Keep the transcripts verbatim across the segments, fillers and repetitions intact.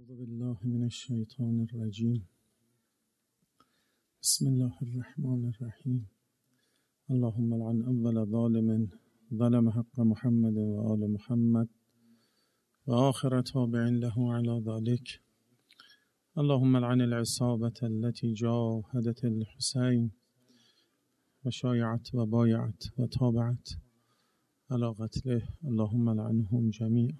أعوذ بالله من الشيطان الرجيم. بسم الله الرحمن الرحيم. اللهم لعن أول ظالم ظلم حق محمد وآل محمد وآخر تابع له على ذلك. اللهم لعن العصابة التي جاهدت الحسين وشايعت وبايعت وتابعت على قتله. اللهم لعنهم جميعا.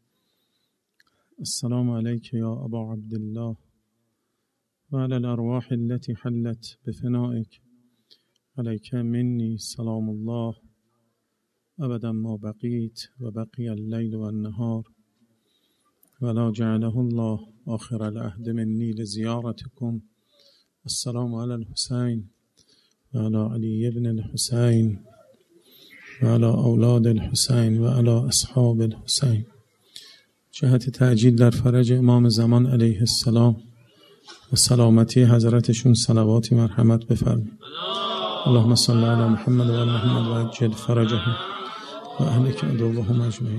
السلام عليك يا أبا عبد الله وعلى الأرواح التي حلت بفنائك. عليك مني سلام الله أبدا ما بقيت وبقي الليل والنهار، ولا جعله الله آخر العهد مني لزيارتكم. السلام على الحسين وعلى علي بن الحسين وعلى أولاد الحسين وعلى أصحاب الحسين. جهت تعجیل در فرج امام زمان علیه السلام و سلامتی حضرتشون صلواتی مرحمت بفرمایید. اللهم صل علی محمد و آل محمد و عجل فرجهم و اهلک عدوهم اجمعین.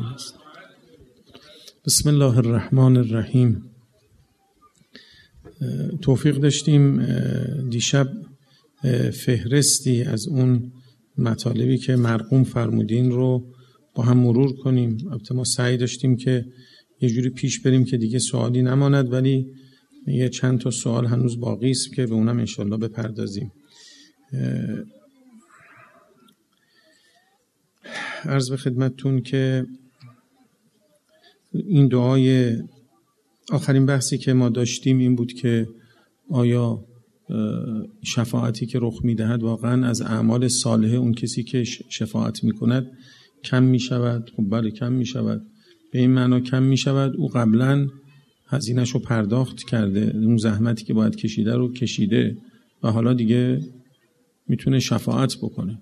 بسم الله الرحمن الرحیم. توفیق داشتیم دیشب فهرستی از اون مطالبی که مرقوم فرمودین رو با هم مرور کنیم. البته ما سعی داشتیم که یه جوری پیش بریم که دیگه سوالی نماند، ولی یه چند تا سوال هنوز باقی است که به اونم انشالله بپردازیم. عرض به خدمتتون که این دعای آخرین بحثی که ما داشتیم این بود که آیا شفاعتی که رخ میدهد واقعا از اعمال صالحه اون کسی که شفاعت میکند کم میشود؟ خب بله کم میشود. به این معنا کم میشود او قبلا هزینه‌اش رو پرداخت کرده، اون زحمتی که باید کشیده رو کشیده و حالا دیگه میتونه شفاعت بکنه.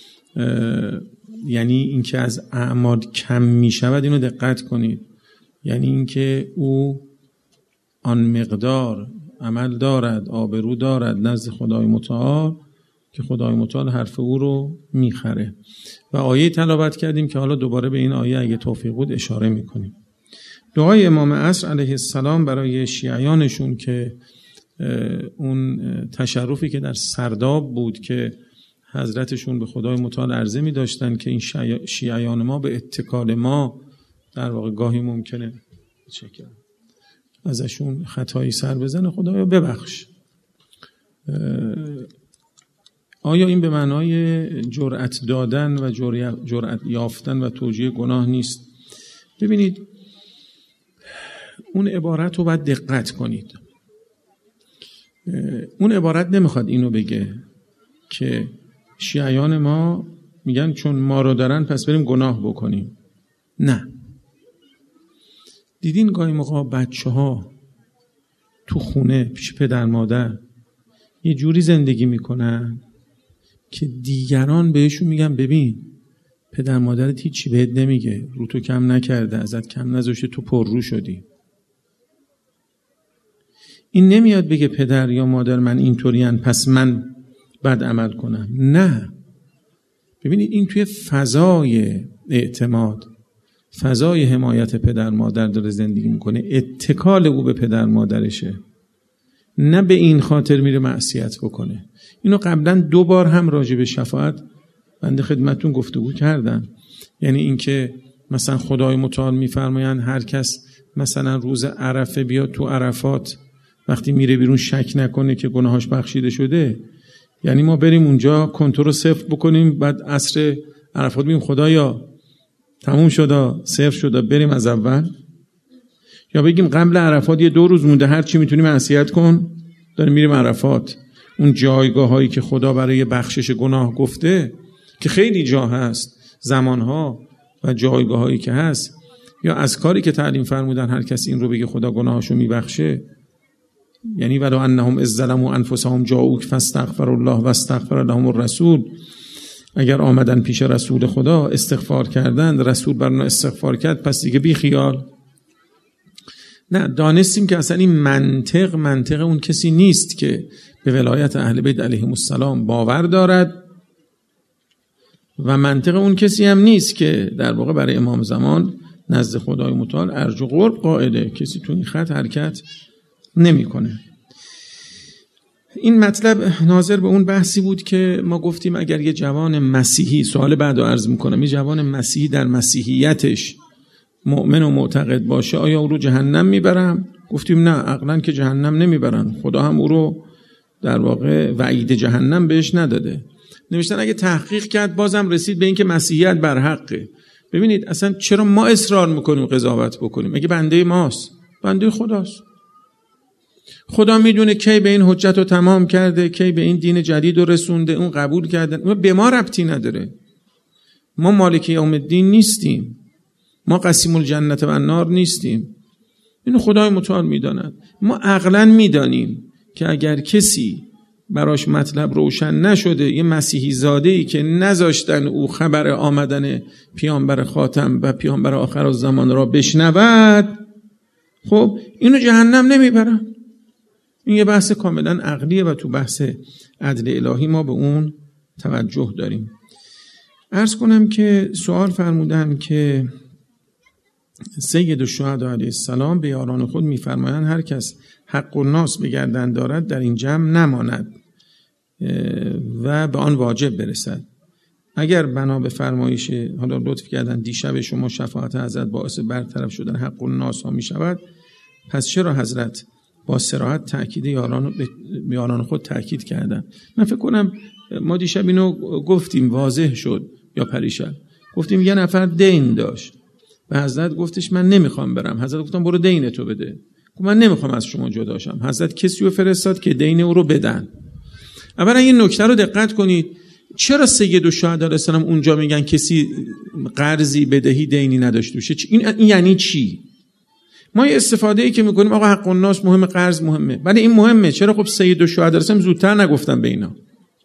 یعنی اینکه از اعمال کم میشود اینو دقت کنید. یعنی اینکه او آن مقدار عمل دارد، آبرو دارد نزد خدای متعال که خدای متعال حرف او رو میخره. و آیه تلاوت کردیم که حالا دوباره به این آیه اگه توفیق بود اشاره میکنیم. دعای امام عصر علیه السلام برای شیعیانشون که اون تشرفی که در سرداب بود که حضرتشون به خدای متعال عرضه می داشتن که این شیعیان ما به اتکال ما در واقع گاهی ممکنه چکر ازشون خطایی سر بزنه، خدایا ببخش. آیا این به معنای جرأت دادن و جرأت یافتن و توجیه گناه نیست؟ ببینید اون عبارت رو باید دقت کنید. اون عبارت نمیخواد اینو بگه که شیعیان ما میگن چون ما رو دارن پس بریم گناه بکنیم. نه. دیدین گاهی موقع بچه ها تو خونه پیش پدر مادر یه جوری زندگی میکنن که دیگران بهشون میگن ببین پدر مادرت هیچی بهت نمیگه، رو تو کم نکرده، ازت کم نذاشته، تو پر رو شدی. این نمیاد بگه پدر یا مادر من اینطورین پس من بد عمل کنم. نه. ببینید این توی فضای اعتماد، فضای حمایت پدر مادر داره زندگی میکنه، اتکال او به پدر مادرشه، نه به این خاطر میره معصیت بکنه. اینو قبلا دو بار هم راجع به شفاعت بنده خدمتون گفتگو کردم. یعنی اینکه مثلا خدای متعال میفرمایند هر کس مثلا روز عرفه بیاد تو عرفات، وقتی میره بیرون شک نکنه که گناهاش بخشیده شده. یعنی ما بریم اونجا کنترل صفر بکنیم، بعد عصر عرفات بگیم خدایا تموم شده، صفر شده، بریم از اول؟ یا بگیم قبل عرفات یه دو روز مونده هر چی میتونی معصیت کن، داریم میریم عرفات، اون جایگاه هایی که خدا برای بخشش گناه گفته که خیلی جا هست، زمانها و جایگاه هایی که هست، یا از کاری که تعلیم فرمودن هر کس این رو بگه خدا گناهاشو میبخشه. یعنی ولو انهم اذ ظلموا انفسهم جاءوک فاستغفروا الله واستغفر لهم الرسول، اگر آمدن پیش رسول خدا استغفار کردن، رسول برنا استغفار کرد، پس دیگه بی خیال. نه، دانستیم که اصلا این منطق منطق اون کسی نیست که به ولایت اهل بیت علیهم السلام باور دارد و منطق اون کسی هم نیست که در واقع برای امام زمان نزد خدای متعال ارج و قرب قاعده، کسی تو این خط حرکت نمیکنه. این مطلب ناظر به اون بحثی بود که ما گفتیم اگر یه جوان مسیحی، سوال بعد رو عرض میکنم، یه جوان مسیحی در مسیحیتش مؤمن و معتقد باشه آیا او رو جهنم میبرم؟ گفتیم نه، عقلا که جهنم نمیبرن، خدا هم او رو در واقع وعید جهنم بهش نداده. نوشتن اگه تحقیق کرد بازم رسید به این که مسیحیت بر حقه. ببینید اصلا چرا ما اصرار میکنیم قضاوت بکنیم؟ اگه بنده ماست، بنده خداست. خدا میدونه کی به این حجت رو تمام کرده، کی به این دین جدید رو رسونده، اون قبول کردن، اون به ما ربطی نداره. ما مالک یوم الدین نیستیم، ما قسیم الجنت و النار نیستیم، اینو خدای متعال میداند. ما عقلاً میدانیم که اگر کسی براش مطلب روشن نشده، یه مسیحی زاده‌ای که نذاشتن او خبر آمدن پیامبر خاتم و پیامبر آخر الزمان را بشنود، خب اینو جهنم نمیبرن. این یه بحث کاملا عقلیه و تو بحث عدل الهی ما به اون توجه داریم. عرض کنم که سوال فرمودن که سید الشهدا علیه السلام به یاران خود میفرمایند هر کس حق الناس به گردن دارد در این جمع نماند و به آن واجب برسد. اگر بنا به فرمایش حالا لطف کردن دیشب شما شفاعت حضرت باعث برطرف شدن حق الناس ها می شود، پس چرا حضرت با صراحت تأکید یاران به یاران خود تأکید کردن؟ من فکر کنم ما دیشب اینو گفتیم، واضح شد یا پریشب. گفتیم یه نفر دین داشت و حضرت گفتش من نمیخوام برم. حضرت گفتم برو دین تو بده. گفت من نمیخوام از شما جدا شم. حضرت کسی رو فرستاد که دین او رو بدن. اولا این نکته رو دقت کنید، چرا سید الشهدا علیه السلام اونجا میگن کسی قرضی بدهی دینی نداشته باشه؟ این, این یعنی چی؟ ما یه استفاده ای که میکنیم آقا حق الناس مهمه، قرض مهمه، ولی این مهمه، چرا خب سید الشهدا علیه السلام زودتر نگفتن به اینا؟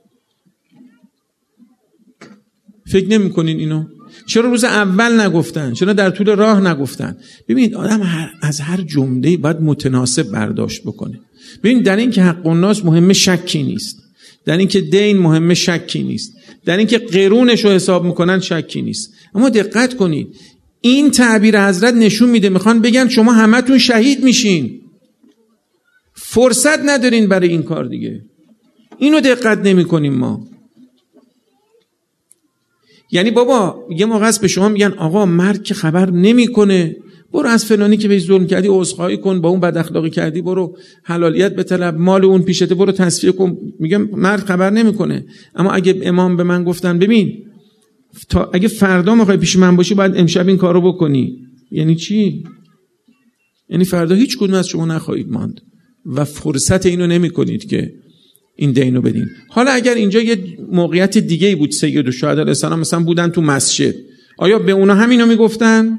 فکر نمیکنین اینو؟ چرا روز اول نگفتن؟ چرا در طول راه نگفتن؟ ببینید آدم هر از هر جمله باید متناسب برداشت بکنه. ببینید در این که حق الناس مهمه شکی نیست، در این که دین مهمه شکی نیست، در این که قرونش رو حساب میکنن شکی نیست. اما دقت کنید این تعبیر حضرت نشون میده میخوان بگن شما همتون شهید میشین، فرصت ندارین برای این کار دیگه. اینو دقت نمیکنیم ما. یعنی بابا یه موقع است به شما میگن آقا مرد که خبر نمیکنه، برو از فلانی که بهش ظلم کردی عذرخواهی کن، با اون بد اخلاقی کردی برو حلالیت بطلب، مال اون پیشته برو تصفیه کن. میگم مرد خبر نمیکنه. اما اگه امام به من گفتن ببین تا اگه فردا میخوای پیش من باشی باید امشب این کارو بکنی، یعنی چی؟ یعنی فردا هیچ کدوم از شما نخواهید ماند و فرصت اینو نمیکنید که این دینو بدین. حالا اگر اینجا یه موقعیت دیگه ای بود، سید الشهدا علیه السلام مثلا بودن تو مسجد، آیا به اونا همینو میگفتن؟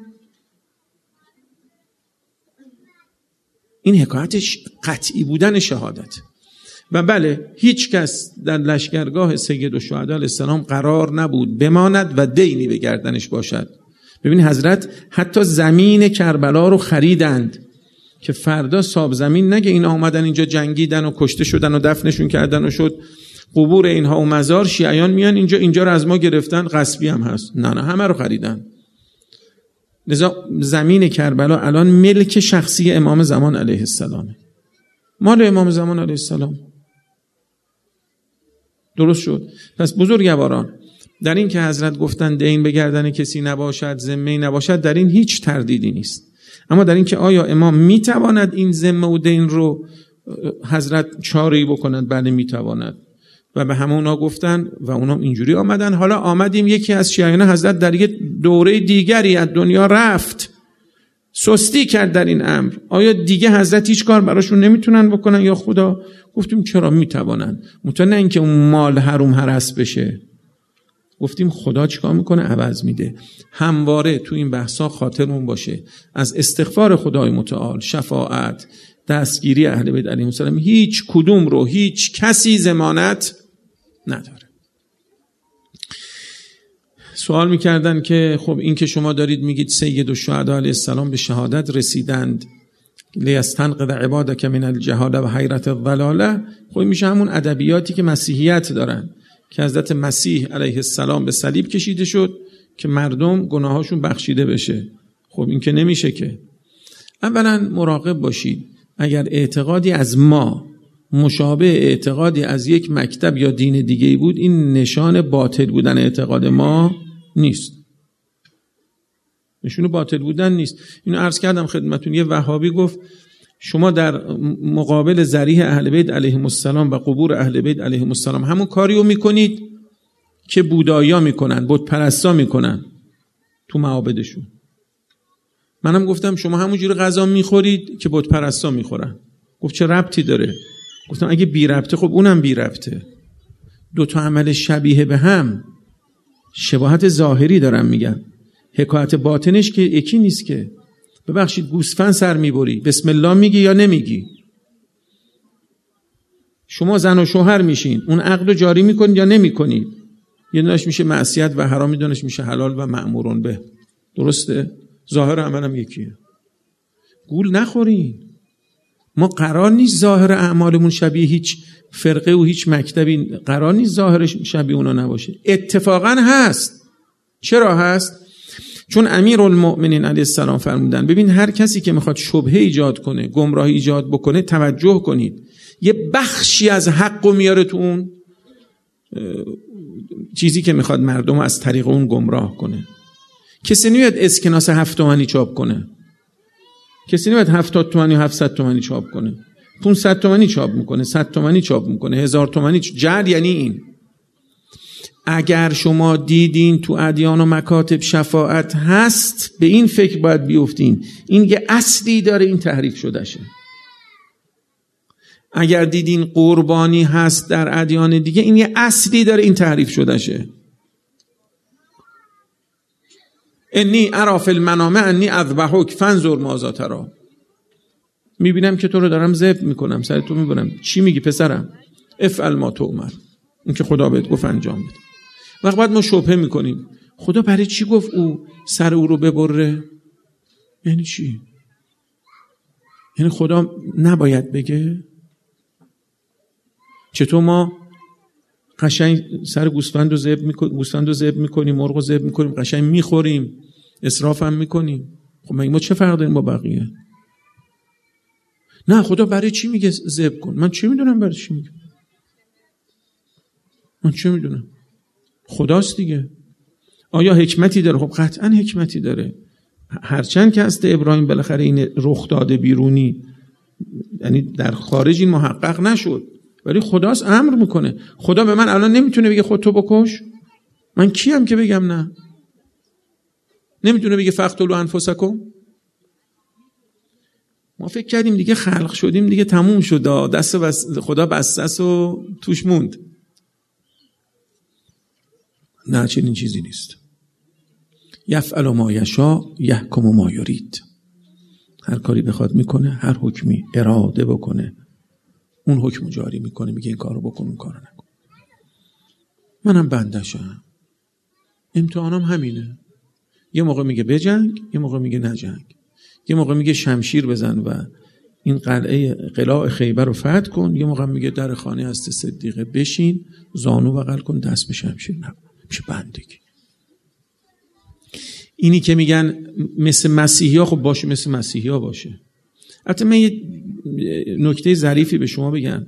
این حکایتش قطعی بودن شهادت. و بله هیچ کس در لشکرگاه سید الشهدا علیه السلام قرار نبود بماند و دینی به گردنش باشد. ببین حضرت حتی زمین کربلا رو خریدند که فردا صاحب زمین نگه این آمدن اینجا جنگیدن و کشته شدن و دفنشون کردن و شد قبور اینها و مزار، شیعیان میان اینجا اینجا رو از ما گرفتن، غصبی هم هست. نه نه همه رو خریدن. لذا زمین کربلا الان ملک شخصی امام زمان علیه السلامه، مال امام زمان علیه السلام. درست شد. پس بزرگواران در این که حضرت گفتن دین به گردن کسی نباشد، ذمه نباشد، در این هیچ تردیدی نیست. اما در این که آیا امام میتواند این ذمه و دین رو حضرت چاره‌ای بکند؟ بله میتواند. و به همه اونا گفتن و اونا اینجوری آمدن. حالا آمدیم یکی از شیعیان حضرت در یک دوره دیگری از دنیا رفت، سستی کرد در این امر. آیا دیگه حضرت هیچ کار براشون نمیتونن بکنن یا خدا؟ گفتیم چرا میتوانن، مطمئن نه اینکه اون مال حروم هرس بشه. گفتیم خدا چیکار میکنه؟ عوض میده. همواره تو این بحثا خاطرمون باشه از استغفار خدای متعال، شفاعت، دستگیری اهل بیت علیهم السلام هیچ کدوم رو هیچ کسی ضمانت نداره. سوال میکردن که خب این که شما دارید میگید سید الشهدا علیه السلام به شهادت رسیدند، لیستنقذ عبادک من الجهاله و حیرت الضلاله، خب میشه همون ادبیاتی که مسیحیت دارن که حضرت مسیح علیه السلام به صلیب کشیده شد که مردم گناهاشون بخشیده بشه. خب این که نمیشه که. اولا مراقب باشید اگر اعتقادی از ما مشابه اعتقادی از یک مکتب یا دین دیگه‌ای بود، این نشان باطل بودن اعتقاد ما نیست، نشون باطل بودن نیست. اینو عرض کردم خدمتون. یه وهابی گفت شما در مقابل ذریح اهل بیت علیهم السلام و قبور اهل بیت علیهم السلام همون کاریو میکنید که بودایا میکنن، بت پرستا میکنن تو معابدشون. منم گفتم شما همونجوری غذا میخورید که بت پرستا میخورن. گفت چه ربطی داره؟ گفتم اگه بی ربطه خب اونم بی ربطه. دو تا عمل شبیه به هم، شباهت ظاهری دارم میگم، حکایت باطنش که یکی نیست که. ببخشید گوسفند سر میبری، بسم الله میگی یا نمیگی؟ شما زن و شوهر میشین، اون عقد رو جاری میکنید یا نمیکنید؟ یه دونش میشه معصیت و حرام، یه دونش میشه حلال و مأمورون به. درسته؟ ظاهر عملم یکیه. گول نخورین. ما قرار نیست ظاهر اعمالمون شبیه هیچ فرقه و هیچ مکتبی، قرار نیست ظاهرش شبیه اونا نباشه. اتفاقا هست. چرا هست؟ چون امیرالمؤمنین علیه السلام فرمودن ببین هر کسی که میخواد شبهه ایجاد کنه، گمراهی ایجاد بکنه، توجه کنید یه بخشی از حقو میاره تو اون چیزی که میخواد مردم از طریق اون گمراه کنه. کسی نمیاد اسکناس هفت تومانی چاپ کنه، کسی نمیاد هفتاد تومانی و هفتصد تومانی چاپ کنه، پانصد تومانی چاپ میکنه، صد تومانی چاپ میکنه، هزار تومانی. جعل یعنی این. اگر شما دیدین تو ادیان و مکاتب شفاعت هست، به این فکر باید بیفتین این یه اصلی داره، این تحریف شده شه. اگر دیدین قربانی هست در ادیان دیگه، این یه اصلی داره، این تحریف شده شه. انی ارا فی المنام انی اذبحک فانظر ماذا تری. میبینم که تو رو دارم ذبح میکنم، سر تو میبرم، چی میگی پسرم؟ افعل ما تؤمر. این که خدا بهت گفت انجام بده. وقت بعد ما شبهه میکنیم خدا برای چی گفت او سر او رو ببره؟ یعنی چی؟ یعنی خدا نباید بگه؟ چطور ما قشنگ سر گوسفند رو ذبح میکنیم، گوسفند رو ذبح میکنیم، مرغ رو ذبح میکنیم، قشنگ میخوریم، اسراف هم میکنیم. خب ما چه فرق داریم با بقیه؟ نه خدا برای چی میگه ذبح کن؟ من چه میدونم برای چی میگه؟ من چه میدونم؟ خداست دیگه. آیا حکمتی داره؟ خب قطعا حکمتی داره. هرچند که هست ابراهیم بالاخره این رخ داده بیرونی، یعنی در خارج این محقق نشد، ولی خداست امر میکنه. خدا به من الان نمیتونه بگه خودتو بکش؟ من کیم که بگم نه؟ نمیتونه بگه فقتلوا انفسکم؟ ما فکر کردیم دیگه خلق شدیم دیگه تموم شد، دست بس خدا بستس و توش موند. نه، چنین چیزی نیست. یفعل ما یشاء یحکم ما یرید. هر کاری بخواد میکنه، هر حکمی اراده بکنه اون حکم جاری میکنه، میگه این کارو بکن اون کارو نکن. منم بندشم، امتحانم همینه. یه موقع میگه بجنگ، یه موقع میگه نجنگ، یه موقع میگه شمشیر بزن و این قلعه قلاع خیبر رو فتح کن، یه موقع میگه در خانه هست صدیقه بشین زانو بغل کن دست به شمشیر نکن. میشه بندگی. اینی که میگن مثل مسیحی ها، خب باشه مثل مسیحی ها باشه. البته من یه نکته ظریفی به شما بگم.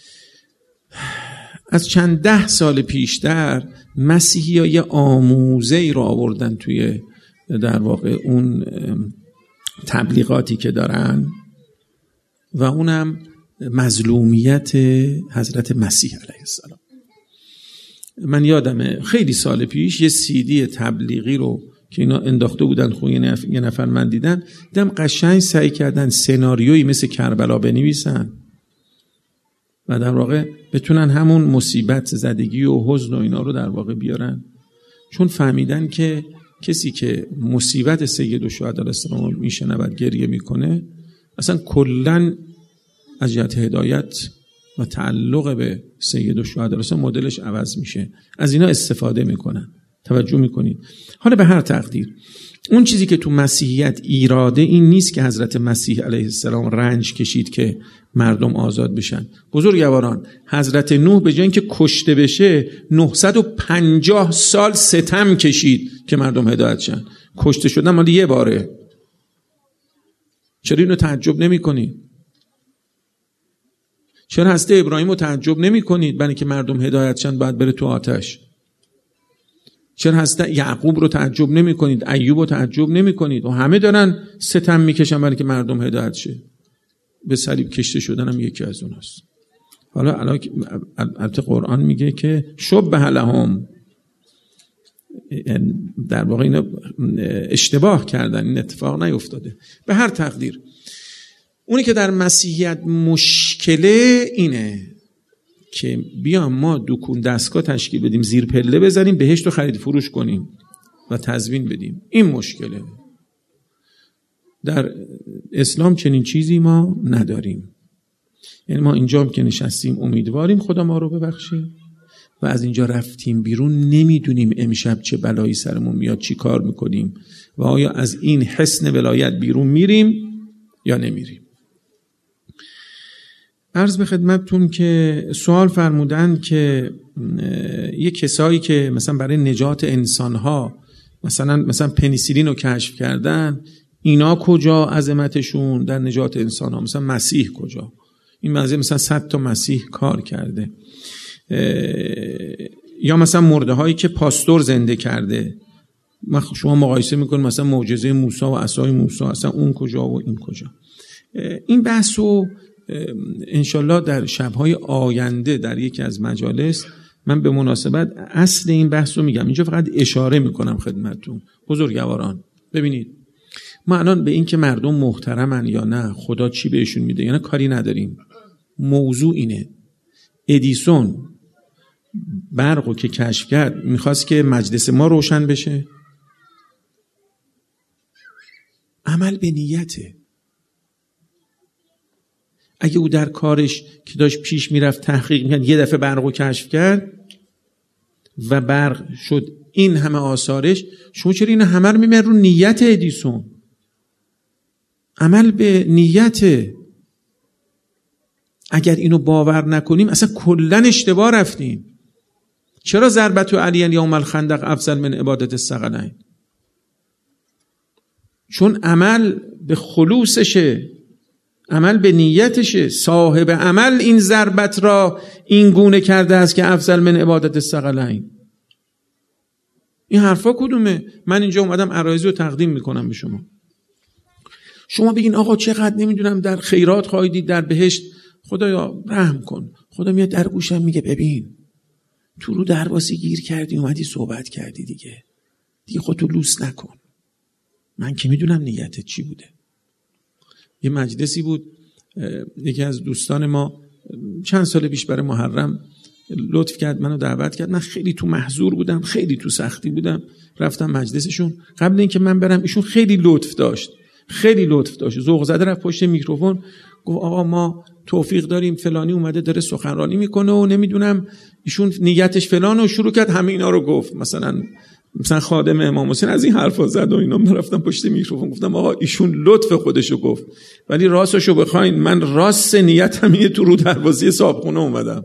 از چند ده سال پیشتر مسیحی ها یه آموزه ای رو آوردن توی در واقع اون تبلیغاتی که دارن و اونم مظلومیت حضرت مسیح علیه السلام. من یادمه خیلی سال پیش یه سیدی تبلیغی رو که اینا انداخته بودن خونه یه نفر من دیدن دیدم قشنگ سعی کردن سناریویی مثل کربلا بنویسن و در واقع بتونن همون مصیبت زدگی و حزن و اینا رو در واقع بیارن، چون فهمیدن که کسی که مصیبت سیدالشهدا علیه السلام میشنود گریه میکنه اصلا کلن از جهت هدایت و تعلق به سیدالشهدا علیه السلام مدلش عوض میشه. از اینا استفاده میکنن. توجه میکنید؟ حالا به هر تقدیر اون چیزی که تو مسیحیت ایراده این نیست که حضرت مسیح علیه السلام رنج کشید که مردم آزاد بشن. بزرگواران، حضرت نوح به جای اینکه کشته بشه نهصد و پنجاه سال ستم کشید که مردم هدایت شن. کشته شدن مال یه باره، چرا اینو تعجب نمی کنید؟ چرا هسته ابراهیم رو تعجب نمی کنید؟ برای که مردم هدایت شن باید بره تو آتش. چرا هسته یعقوب رو تعجب نمی کنید؟ ایوب رو تعجب نمی کنید؟ و همه دارن ستم میکشن برای که مردم هدایت شه. به صلیب کشته شدن هم یکی از اوناست. حالا البته قرآن میگه که شبه لهم، در واقع اینا اشتباه کردن، این اتفاق نیفتاده. به هر تقدیر اونی که در مسیحیت مشکله اینه که بیام ما دکون دستگاه تشکیل بدیم، زیر پله بزنیم، بهشت رو خرید فروش کنیم و تضمین بدیم. این مشکله. در اسلام چنین چیزی ما نداریم. یعنی ما اینجا هم که نشستیم امیدواریم خدا ما رو ببخشه و از اینجا رفتیم بیرون نمیدونیم امشب چه بلایی سرمون میاد، چی کار میکنیم و آیا از این حصن ولایت بیرون میریم یا نمیریم. عرض به خدمتتون که سوال فرمودن که یه کسایی که مثلا برای نجات انسانها مثلا مثلا پنیسیلین رو کشف کردن، اینا کجا عظمتشون در نجات انسانها؟ مثلا مسیح کجا؟ این منظور مثلا صد تا مسیح کار کرده. یا مثلا مرده هایی که پاستور زنده کرده، شما مقایسه میکنید مثلا معجزه موسی و عصای موسی، اصلا اون کجا و این کجا؟ این بحثو انشالله در شبهای آینده در یکی از مجالس من به مناسبت اصل این بحث رو میگم. اینجا فقط اشاره میکنم خدمتتون بزرگواران. ببینید ما الان به این که مردم محترمن یا نه، خدا چی بهشون میده یا نه کاری نداریم. موضوع اینه ادیسون برقو که کشف کرد میخواست که مجلس ما روشن بشه. عمل به نیته. اگه او در کارش که داشت پیش میرفت تحقیق میکرد یه دفعه برقو کشف کرد و برق شد این همه آثارش، شما چرا این همه رو میبینید رو نیت ادیسون؟ عمل به نیت. اگر اینو باور نکنیم اصلا کلن اشتباه رفتیم. چرا ضربت علی یوم الخندق افضل من عبادت الثقلین؟ چون عمل به خلوصشه، عمل به نیتشه. صاحب عمل این ضربت را این گونه کرده است که افضل من عبادت الثقلین. این حرفا کدومه؟ من اینجا اومدم عرایضی رو تقدیم میکنم به شما. شما بگین آقا چقدر نمیدونم در خیرات خواهیدی در بهشت. خدایا رحم کن. خدا میاد در گوشم میگه ببین تو رو درواسی گیر کردی، اومدی صحبت کردی، دیگه دیگه خودتو لوس نکن. من که میدونم نیتت چی بوده. یه مجلسی بود، یکی از دوستان ما چند سال پیش برای محرم لطف کرد منو دعوت کرد. من خیلی تو محظور بودم، خیلی تو سختی بودم، رفتم مجلسشون. قبل اینکه من برم ایشون خیلی لطف داشت، خیلی لطف داشت، ذوق زده رفت پشت میکروفون گفت آقا ما توفیق داریم فلانی اومده داره سخنرانی میکنه و نمیدونم ایشون نیتش فلان، و شروع کرد همه اینا رو گفت. مثلا مثلا خادم امام حسین از این حرفا زد و اینا. من رفتم پشت میکروفون گفتم آقا ایشون لطف خودشو گفت، ولی راستشو بخواین من راست نیتم اینه تو رو دروازه صاحبخونه اومدم.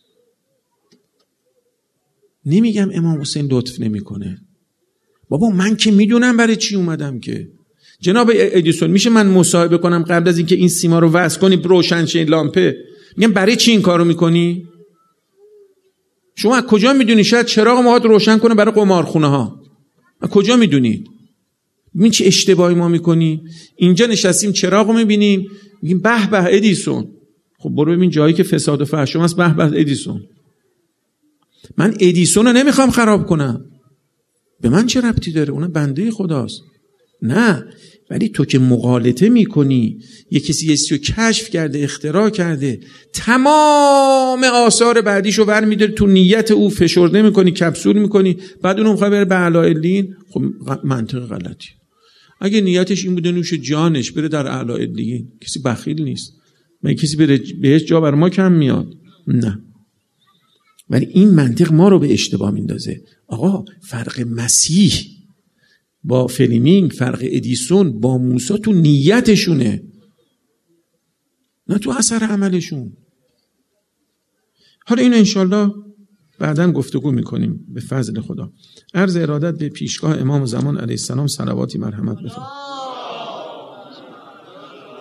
نمیگم امام حسین لطف نمیکنه. بابا من که میدونم برای چی اومدم. که جناب ادیسون میشه من مصاحبه کنم قبل از اینکه این سیما رو وصل کنی روشن شه این لامپه؟ میگم برای چی این کارو میکنی؟ شما از کجا میدونی شاید چراغ مواد روشن کنه برای قمارخونه ها؟ از کجا میدونید؟ ببین چه اشتباهی ما میکنی. اینجا نشستیم چراغو میبینیم میگیم به به ادیسون. خب برو ببین جایی که فساد و فحش است به به ادیسون. من ادیسون رو نمیخوام خراب کنم، به من چه ربطی داره؟ اون بنده خداست. نه، ولی تو که مغالطه میکنی، یه کسی یه چیزی رو کشف کرده، اختراع کرده، تمام آثار بعدیشو ور میداری تو نیت او، فشرده میکنی، کپسول میکنی، بعد اونو میخوای بره به اعلی. خب منطق غلطی. اگه نیتش این بوده نوش جانش بره در اعلی، کسی بخیل نیست. من کسی بره بهش جا بر ما کم میاد؟ نه. ولی این منطق ما رو به اشتباه میندازه. آقا فرق مسیح با فلیمینگ، فرق ادیسون با موسی تو نیتشونه، نه تو اثر عملشون. حالا اینو انشالله بعداً گفتگو میکنیم به فضل خدا. عرض ارادت به پیشگاه امام زمان علیه السلام صلواتی مرحمت بفرمایید.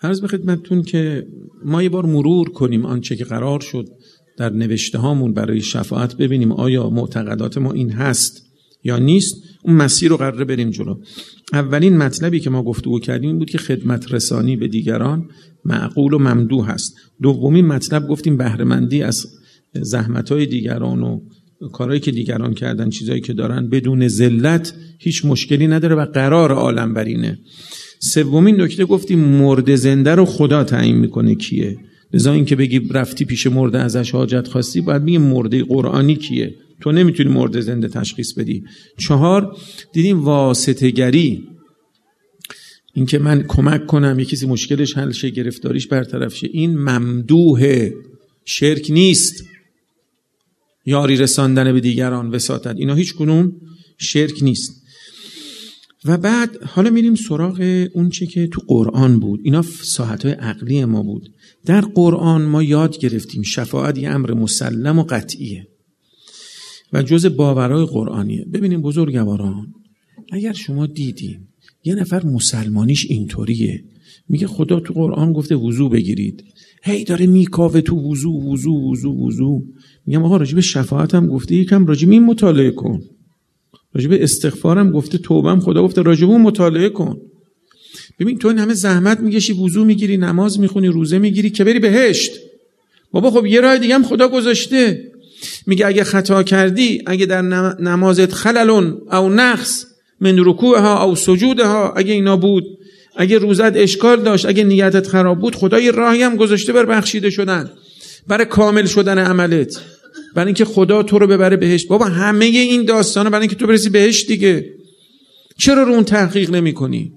عرض به خدمتتون که ما یه بار مرور کنیم آنچه که قرار شد در نوشته هامون برای شفاعت، ببینیم آیا معتقدات ما این هست یا نیست، اون مسیر رو قراره بریم جلو. اولین مطلبی که ما گفتگو کردیم این بود که خدمت رسانی به دیگران معقول و ممدوح هست. دومین مطلب گفتیم بهره مندی از زحمت‌های دیگران و کارهایی که دیگران کردن، چیزایی که دارن، بدون ذلت هیچ مشکلی نداره و قرار عالم برینه. سومین نکته گفتیم مرده زنده رو خدا تعیین میکنه کیه. لذا این که بگی رفتی پیش مرده ازش حاجت خواستی، باید بگی مرده قرآنی کیه. تو نمیتونی مرده زنده تشخیص بدی. چهار دیدیم واسطه‌گری، این که من کمک کنم یه کسی مشکلش حل شه، گرفتاریش برطرف شه، این ممدوح، شرک نیست. یاری رساندن به دیگران، وساطت، اینا هیچ کنون شرک نیست. و بعد حالا میریم سراغ اون چه که تو قرآن بود. اینا ساحت‌های عقلی ما بود. در قرآن ما یاد گرفتیم شفاعت یه امر مسلم و قطعیه و جز باورهای قرآنیه. ببینیم بزرگواران، اگر شما دیدین یه نفر مسلمانیش اینطوریه، میگه خدا تو قرآن گفته وضو بگیرید، هی داره میکاوه تو وضو وضو وضو وضو، میگم آقا راجب شفاعت هم گفته، یکم راجب این مطالعه کن. راجب استغفارم گفته، توبه هم خدا گفته، راجب اون مطالعه کن. ببین تو این همه زحمت میکشی، وضو میگیری، نماز میخونی، روزه میگیری که بری بهشت. بابا خب یه راه دیگه هم خدا گذاشته. میگه اگه خطا کردی، اگه در نمازت خللون او نقص من رکوعها او سجودها، اگه اینا بود، اگه روزت اشکال داشت، اگه نیتت خراب بود، خدا یه راهی هم گذاشته بر بخشیده شدن، برای کامل شدن عملت، برای اینکه خدا تو رو ببره بهشت. بابا همه این داستانا برای اینکه تو برسی بهشت دیگه. چرا رو اون تحقیق نمی کنی؟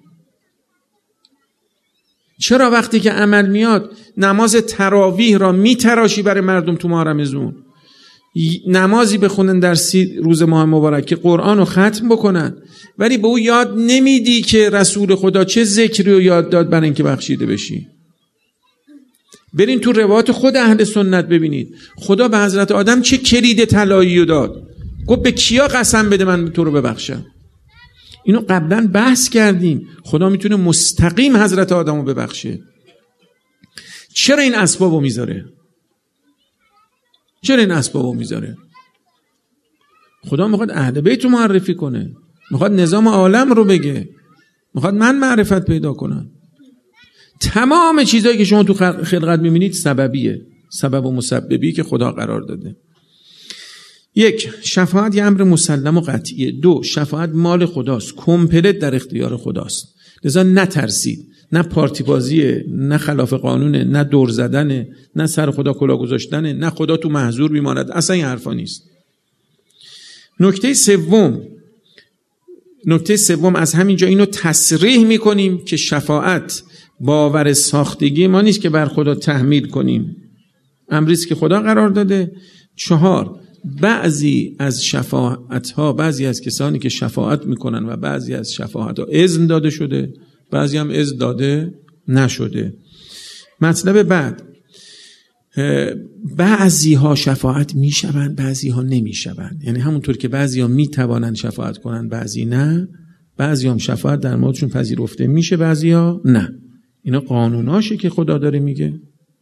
چرا وقتی که عمل میاد نماز تراویح را میتراشی برای مردم تو ماه رمضان؟ نمازی بخونن در سی روز ماه مبارک که قرآن رو ختم بکنن، ولی به او یاد نمیدی که رسول خدا چه ذکری رو یاد داد برای اینکه بخشیده بشی. برین تو روایات خود اهل سنت ببینید خدا به حضرت آدم چه کلید طلایی رو داد. گفت به کیا قسم بده من تو رو ببخشم. اینو قبلا بحث کردیم. خدا میتونه مستقیم حضرت آدم رو ببخشه. چرا این اسبابو میذاره؟ چرا این اسبابو میذاره؟ خدا میخواد اهل بیت رو معرفی کنه، میخواد نظام عالم رو بگه، میخواد من معرفت پیدا کنم. تمام چیزایی که شما تو خلقت میبینید سببیه، سبب و مسببی که خدا قرار داده. یک، شفاعت یه امر مسلم و قطعیه. دو، شفاعت مال خداست، کمپلت در اختیار خداست. لذا نترسید، نه پارتی بازیه، نه خلاف قانونه، نه دور زدنه، نه سر خدا کلاه گذاشتنه، نه خدا تو محظور میماند. اصلا این حرفا نیست. نکته سوم نکته سوم از همینجا اینو تصریح میکنیم که شفاعت باور ساختگی ما نیست که بر خدا تحمیل کنیم، امریست که خدا قرار داده. چهار، بعضی از شفاعت ها، بعضی از کسانی که شفاعت میکنن و بعضی از شفاعت ها اذن داده شده، بعضی هم اذن داده نشده. مطلب بعد، بعضی ها شفاعت میشوند، بعضی ها نمیشوند. یعنی همونطور که بعضی ها میتوانند شفاعت کنند، بعضی نه. بعضی هم شفاعت در موردشون پذیرفته میشه، بعضی ها نه. اینا قانوناشه که خدا داره میگه.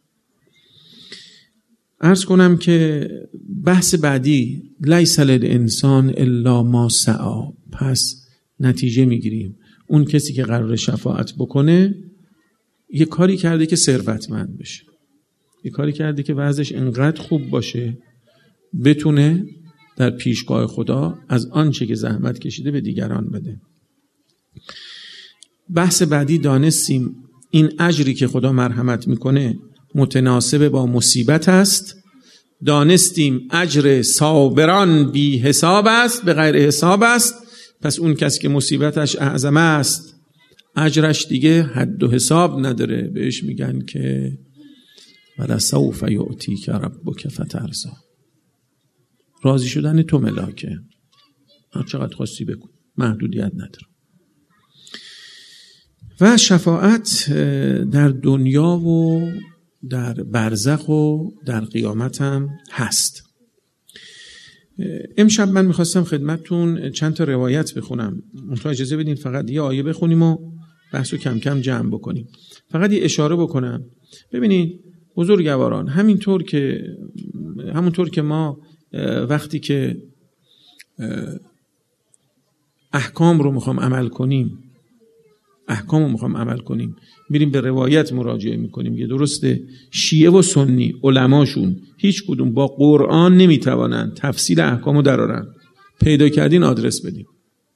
عرض کنم که بحث بعدی لیس للانسان الا ما سعی. پس نتیجه میگیریم اون کسی که قرار شفاعت بکنه یه کاری کرده که ثروتمند بشه، یه کاری کرده که وضعش انقدر خوب باشه بتونه در پیشگاه خدا از آنچه که زحمت کشیده به دیگران بده. بحث بعدی دانستیم این اجری که خدا مرحمت میکنه متناسب با مصیبت است. دانستیم اجر صابران بی حساب است، به غیر حساب است. پس اون کسی که مصیبتش اعظم است اجرش دیگه حد و حساب نداره. بهش میگن که ولسوف یعطیک ربک فترضی. راضی شدن تو ملاکه، هر چقدر خواستی بکن، محدودیت نداره. و شفاعت در دنیا و در برزخ و در قیامت هم هست. امشب من میخواستم خدمتتون چند تا روایت بخونم. منتها اجازه بدین فقط یه آیه بخونیم و بحثو کم کم جمع بکنیم. فقط یه اشاره بکنم. ببینید بزرگواران، همینطور که همونطور که ما وقتی که احکام رو میخوام عمل کنیم احکام رو میخوام عمل کنیم میریم به روایت مراجعه میکنیم. یه درسته شیعه و سنی علماشون هیچ کدوم با قرآن نمیتوانن تفصیل احکام رو درارن. پیدا کردین آدرس بدیم.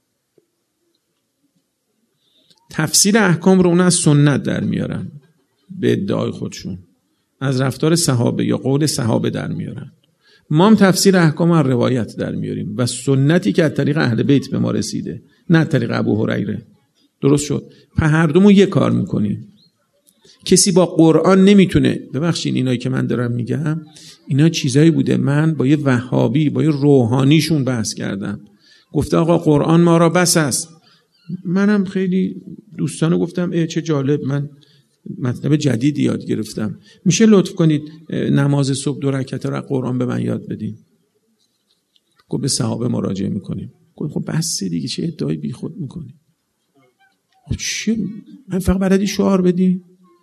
تفصیل احکام رو اون از سنت در میارن به ادعای خودشون، از رفتار صحابه یا قول صحابه در میارن. ما هم تفسیر احکام از روایت در میاریم و سنتی که از طریق اهل بیت به ما رسیده، نه از طریق ابو هریره. درست شد؟ په هر دومون یه کار میکنیم. کسی با قرآن نمیتونه، ببخشید اینایی که من دارم میگم اینا چیزایی بوده من با یه وهابی با یه روحانیشون بحث کردم، گفته آقا قرآن ما را بس است. منم خیلی دوستانه گفتم ای چه جالب، من مطلب جدید یاد گرفتم، میشه لطف کنید نماز صبح دو رکعت را قرآن به من یاد بدین؟ گفت به صحابه مراجعه میکنیم. گفت خب بس دیگه، چه ادعای بی خود میکنی؟ چه من فقط بلدی شعار بدی؟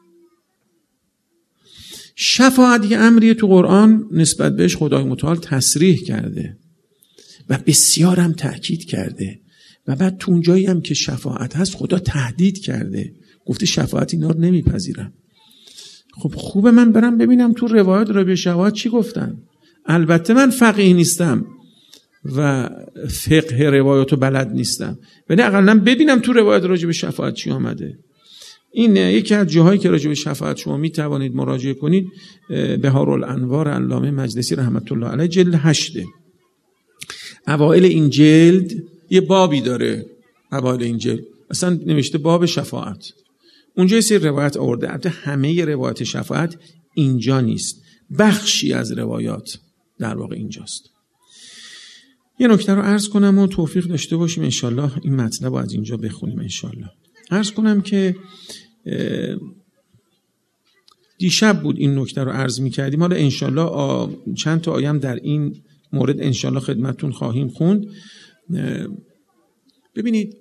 شفاعت یه امریه تو قرآن نسبت بهش خدای متعال تصریح کرده و بسیارم تأکید کرده و بعد تو اونجایی هم که شفاعت هست خدا تهدید کرده، گفته شفاعت اینا رو نمیپذیرم. خب خوبه من برم ببینم تو روایات را به شفاعت چی گفتن. البته من فقیه نیستم و فقه روایاتو بلد نیستم، ولی اقلا ببینم تو روایات راجع به شفاعت چی آمده. این یکی از جاهایی که راجع به شفاعت شما می توانید مراجعه کنید، بهارالانوار علامه مجلسی رحمت الله علیه جلد هشته. اوائل این جلد یه بابی داره، اوائل این جلد اصلا نوشته باب شفاعت. اونجا یه سری روایت آورده، البته همه روایت شفاعت اینجا نیست، بخشی از روایات در واقع اینجاست. یه نکته رو عرض کنم و توفیق داشته باشیم انشالله این مطلب رو از اینجا بخونیم انشالله. عرض کنم که دیشب بود این نکته رو عرض می کردیم، حالا انشالله چند تا آیم در این مورد انشالله خدمتتون خواهیم خوند. ببینید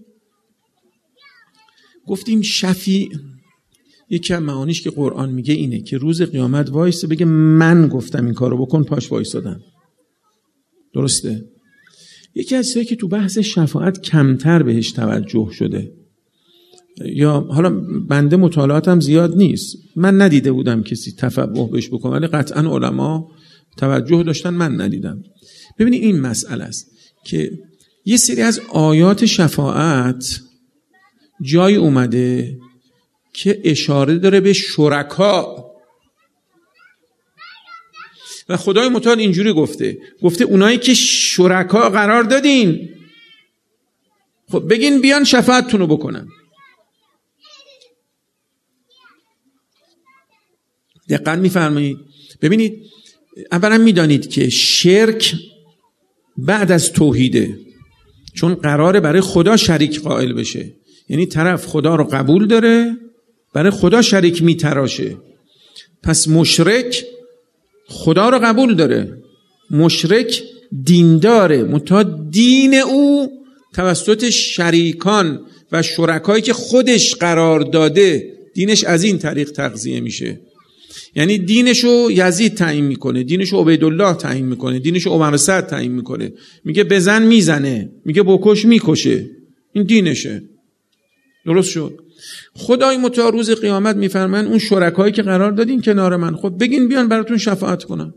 گفتیم شفیع یکی از معانیش که قرآن میگه اینه که روز قیامت وایسه بگه من گفتم این کارو بکن، پاش وایسادن. درسته؟ یکی از چیزایی که تو بحث شفاعت کمتر بهش توجه شده، یا حالا بنده مطالعاتم زیاد نیست، من ندیده بودم کسی تفقه بهش بکنه، ولی قطعا علما توجه داشتن، من ندیدم. ببینید این مسئله است که یه سری از آیات شفاعت جای اومده که اشاره داره به شرکا و خدای متعال اینجوری گفته گفته اونایی که شرکا قرار دادین خب بگین بیان شفاعتتونو بکنن. دقیقاً میفرمایید. ببینید اولا میدانید که شرک بعد از توحیده، چون قراره برای خدا شریک قائل بشه، یعنی طرف خدا رو قبول داره برای خدا شریک میتراشه. پس مشرک خدا رو قبول داره، مشرک دینداره، منتها دین او توسط شریکان و شرکایی که خودش قرار داده دینش از این طریق تغذیه میشه. یعنی دینشو یزید تعیین میکنه، دینشو عبیدالله تعیین میکنه، دینشو عمر سعد تعیین میکنه، میگه بزن میزنه، میگه بکش میکشه، این دینشه. درست شد؟ خدای متعال روز قیامت میفرمایند اون شرکایی که قرار دادین کنار من خب بگین بیان براتون شفاعت کنن.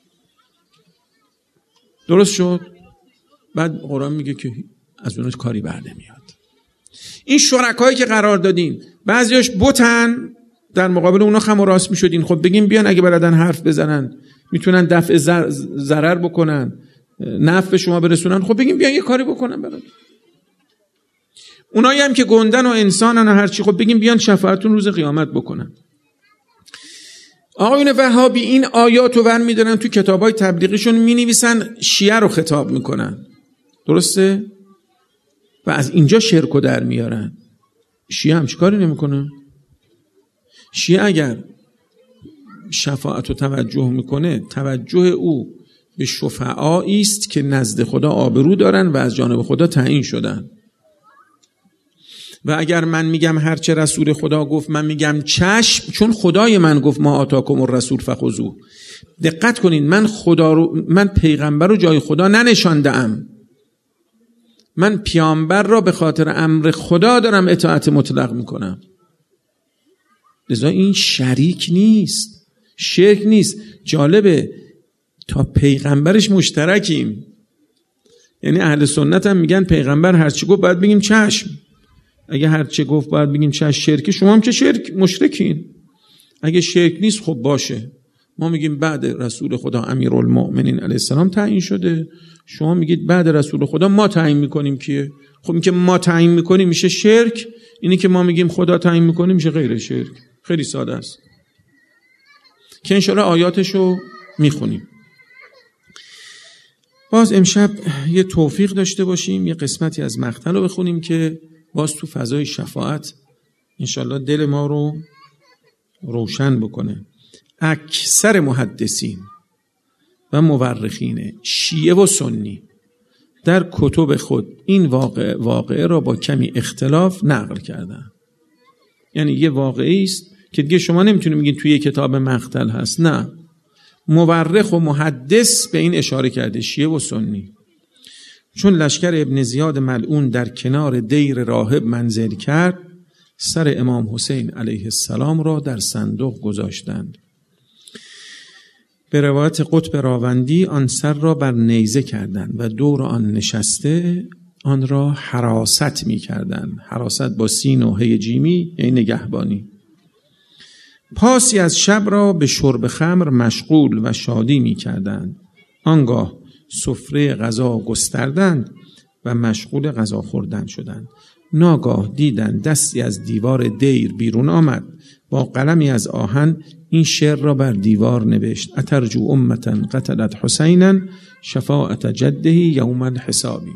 درست شد؟ بعد قرآن میگه که از اونش کاری بر نمیاد. این شرکایی که قرار دادین بعضیاش بتن، در مقابل اونا خم و راست میشدین، خب بگین بیان اگه بلدن حرف بزنن، میتونن دفع ضرر بکنن، نفع به شما برسونن، خب بگین بیان یه کاری بکنن براتون. اونایی هم که گندن و انسانن و هرچی، خب بگین بیان شفاعتون روز قیامت بکنن. آقایون وهابی این آیاتو ور میدارن تو کتابای تبلیغیشون مینویسن، شیعه رو خطاب میکنن. درسته؟ و از اینجا شرکو در میارن. شیعه هم چیکاری نمیکنه؟ شیعه اگر شفاعت رو توجه میکنه، توجه او به شفعایی است که نزد خدا آبرو دارن و از جانب خدا تعیین شدن. و اگر من میگم هرچه رسول خدا گفت من میگم چشم، چون خدای من گفت ما آتاکم الرسول فخذوه. دقت کنین، من خدا رو، من پیغمبر رو جای خدا ننشاندم، من پیامبر را به خاطر امر خدا دارم اطاعت مطلق میکنم. لذا این شریک نیست، شرک نیست. جالبه تا پیغمبرش مشترکیم. یعنی اهل سنت هم میگن پیغمبر هرچی گفت باید بگیم چشم، اگه هرچی گفت باید بگیم چشم شرکی، شما هم که شرک مشرکین. اگه شرک نیست خب باشه، ما میگیم بعد رسول خدا امیرالمؤمنین علیه السلام تعیین شده، شما میگید بعد رسول خدا ما تعیین میکنیم کیه. خب این که ما تعیین میکنیم میشه شرک، اینی که ما میگیم خدا تعیین میکنیم میشه غیر شرک. خیلی ساده است که انشاءالله آیاتشو میخونیم. باز امشب یه توفیق داشته باشیم یه قسمتی از مقطع رو بخونیم که باز تو فضای شفاعت انشاءالله دل ما رو روشن بکنه. اکثر محدثین و مورخین شیعه و سنی در کتب خود این واقعه, واقعه را با کمی اختلاف نقل کردن. یعنی یه واقعی است که دیگه شما نمیتونید بگید توی کتاب مقتل هست، نه، مورخ و محدث به این اشاره کرده، شیعه و سنی. چون لشکر ابن زیاد ملعون در کنار دیر راهب منزل کرد، سر امام حسین علیه السلام را در صندوق گذاشتند. به روایت قطب راوندی آن سر را بر نیزه کردند و دور آن نشسته آن را حراست می کردند. حراست با سین و هی جیمی یعنی نگهبانی. پاسی از شب را به شرب خمر مشغول و شادی می کردند. آنگاه سفره غذا گستردند و مشغول غذا خوردن شدند. ناگاه دیدند دستی از دیوار دیر بیرون آمد، با قلمی از آهن این شعر را بر دیوار نوشت: اترجو امتا قتلت حسینا شفاعت جده یوم الحسابی.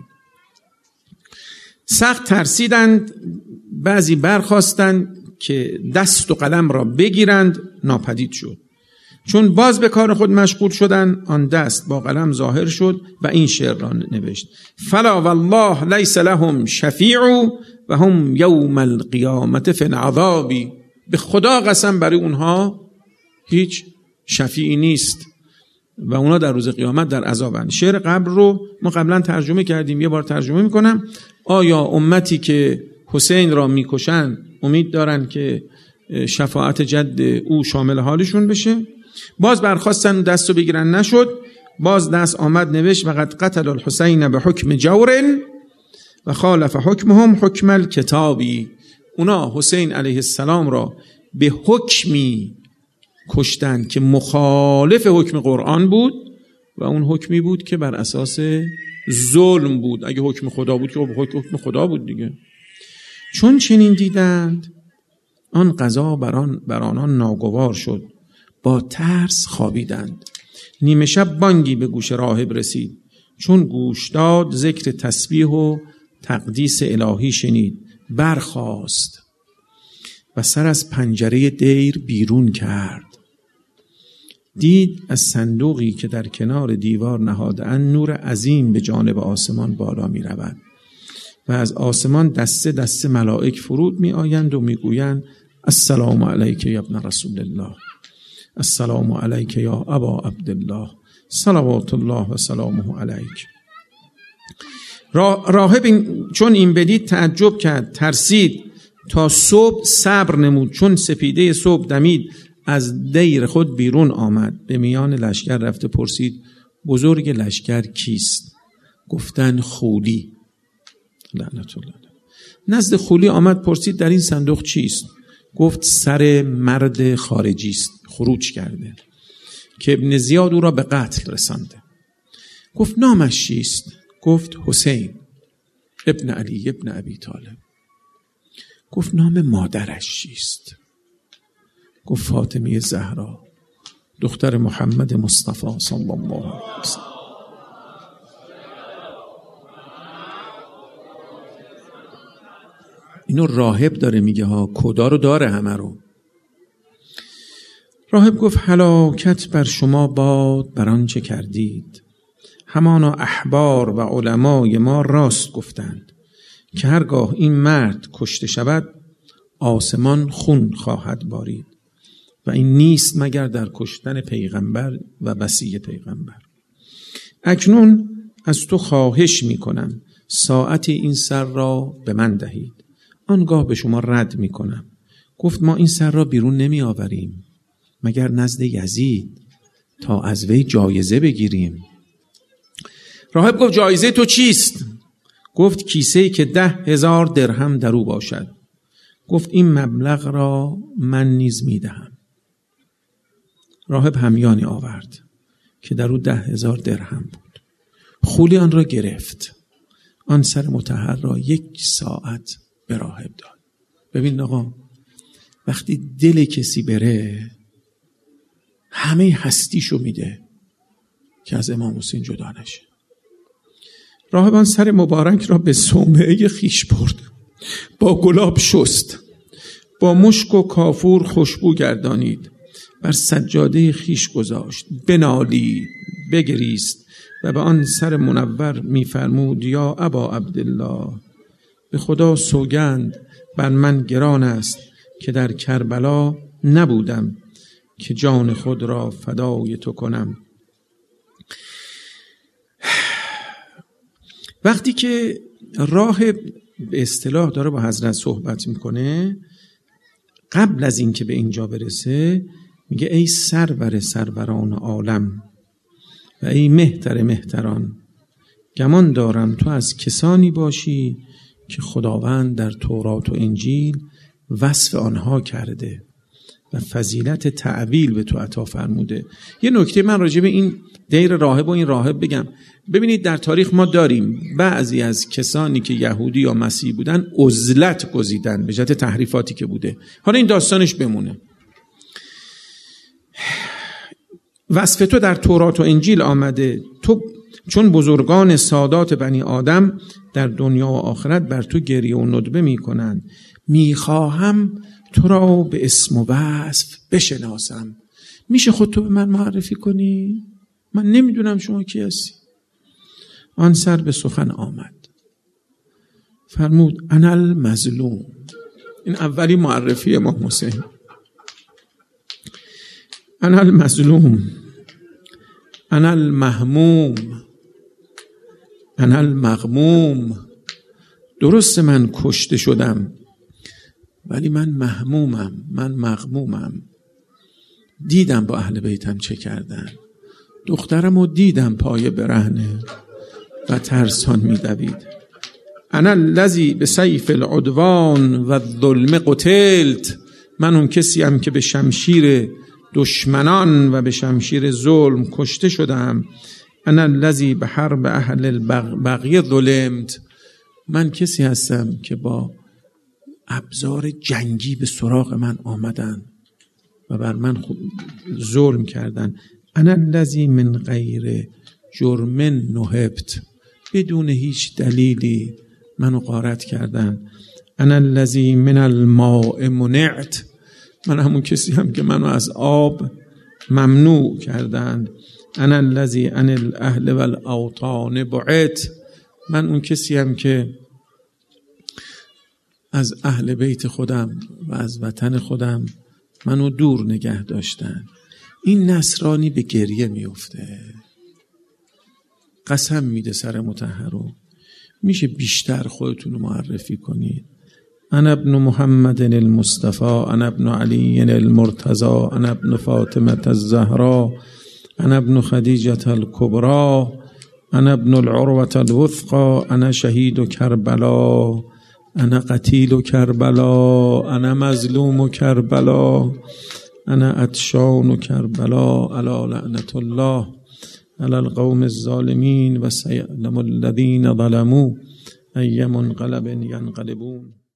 سخت ترسیدند، بعضی برخواستند که دست و قلم را بگیرند، ناپدید شد. چون باز به کار خود مشغول شدند، آن دست با قلم ظاهر شد و این شعر را نوشت: فلا والله لیس لهم شفیع و هم یوم القیامت فی العذاب. به خدا قسم برای اونها هیچ شفیعی نیست و اونا در روز قیامت در عذابند. شعر قبل رو ما قبلا ترجمه کردیم، یه بار ترجمه میکنم. آیا امتی که حسین را میکشن امید دارن که شفاعت جد او شامل حالشون بشه؟ باز برخواستن دستو بگیرن، نشد. باز دست آمد نوشت: و قد قتل الحسین به حکم جور و خالف حکمهم حکم الکتابی. اونا حسین علیه السلام را به حکمی کشتن که مخالف حکم قرآن بود و اون حکمی بود که بر اساس ظلم بود. اگه حکم خدا بود که حکم خدا بود دیگه. چون چنین دیدند آن قضا بران بر آنان ناگوار شد، با ترس خوابیدند. نیمه شب بانگی به گوش راهب رسید. چون گوش داد ذکر تسبیح و تقدیس الهی شنید، برخاست و سر از پنجره دیر بیرون کرد. دید از صندوقی که در کنار دیوار نهاده‌اند نور عظیم به جانب آسمان بالا می رود و از آسمان دسته دسته ملائک فرود می آیند و می گویند: السلام علیک یا ابن رسول الله، السلام علیک یا ابا عبدالله، صلوات الله و سلامه علیک. راهب این چون این بدید تعجب کرد، ترسید، تا صبح صبر نمود. چون سپیده صبح دمید از دیر خود بیرون آمد، به میان لشکر رفته پرسید: بزرگ لشکر کیست؟ گفتن خولی. لعنت الله. نزد خولی آمد پرسید: در این صندوق چیست؟ گفت: سر مرد خارجی است، خروج کرده که ابن زیاد او را به قتل رسانده. گفت: نامش چیست؟ گفت: حسین ابن علی ابن ابی طالب. گفت: نام مادرش چیست؟ گفت: فاطمه زهرا دختر محمد مصطفی صلی الله علیه وسلم. اینو راهب داره میگه ها، کدا رو داره همه رو. راهب گفت: هلاکت بر شما باد بر آنچه کردید. همانا احبار و علمای ما راست گفتند. که هرگاه این مرد کشته شود آسمان خون خواهد بارید و این نیست مگر در کشتن پیغمبر و وصی پیغمبر. اکنون از تو خواهش می کنم ساعت این سر را به من دهید. آنگاه به شما رد می کنم. گفت ما این سر را بیرون نمی آوریم مگر نزد یزید تا از وی جایزه بگیریم. راهب گفت جایزه تو چیست؟ گفت کیسه‌ای که ده هزار درهم در او باشد. گفت این مبلغ را من نیز می دهم. راهب همیانی آورد که در او ده هزار درهم بود. خولی آن را گرفت. آن سر مطهر را یک ساعت به راهب داد. ببین آقا، وقتی دل کسی بره همه هستیشو میده که از امام حسین جدا نشه. راهب آن سر مبارک را به صومعه خیش برد، با گلاب شست، با مشک و کافور خوشبو گردانید، بر سجاده خیش گذاشت، بنالید، بگریست و به آن سر منور می‌فرمود یا ابا عبدالله، به خدا سوگند بر من گران است که در کربلا نبودم که جان خود را فدای تو کنم. وقتی که راه به اصطلاح داره با حضرت صحبت میکنه، قبل از این که به اینجا برسه میگه ای سرور سروران عالم و ای مهتر مهتران، گمان دارم تو از کسانی باشی که خداوند در تورات و انجیل وصف آنها کرده و فضیلت تعویل به تو عطا فرموده. یه نکته من راجع به این دیر راهب و این راهب بگم. ببینید در تاریخ ما داریم بعضی از کسانی که یهودی یا مسیحی بودن عزلت گزیدن به جهت تحریفاتی که بوده. حالا این داستانش بمونه. وصف تو در تورات و انجیل آمده، تو چون بزرگان سادات بنی آدم در دنیا و آخرت بر تو گریه و ندبه می کنند. می خواهم تو را به اسم و وصف بشناسم. میشه خود تو به من معرفی کنی؟ من نمیدونم شما کی هستی. آن سر به سخن آمد، فرمود انا المظلوم. این اولی معرفی امام حسین. انا المظلوم، انا المهموم، انا المغموم. درست من کشته شدم ولی من مهمومم، من مغمومم. دیدم با اهل بیتم چه کردن. دخترمو دیدم پای برهنه و ترسان میدوید. انا الذی به سیف العدوان و الظلم قتلت. من اون کسیم که به شمشیر دشمنان و به شمشیر ظلم کشته شدم. انا الذی به حرب اهل البغی ظلمت. من کسی هستم که با ابزار جنگی به سراغ من آمدن و بر من ظلم کردن. انا الذی من غیر جرم نهبت. بدون هیچ دلیلی منو غارت کردن. انا الذی من الماء منعت. من همون کسی هم که منو از آب ممنوع کردن. انا الذی عن الاهل والاوطان بعت. من اون کسی هم که از اهل بیت خودم و از وطن خودم منو دور نگه داشتن. این نصرانی به گریه میفته، قسم میده سر مطهر رو. میشه بیشتر خودتون رو معرفی کنید؟ انا ابن محمد المصطفى، انا ابن علی المرتضى، انا ابن فاطمه الزهراء، انا ابن خدیجه الکبری، انا ابن العروه الوثقى، انا شهید کربلا، انا قتیل کربلا، انا مظلوم کربلا، انا عطشان کربلا، علی لعنت الله علی القوم الظالمین و سیعلم الذین ظلموا ای منقلب ینقلبون.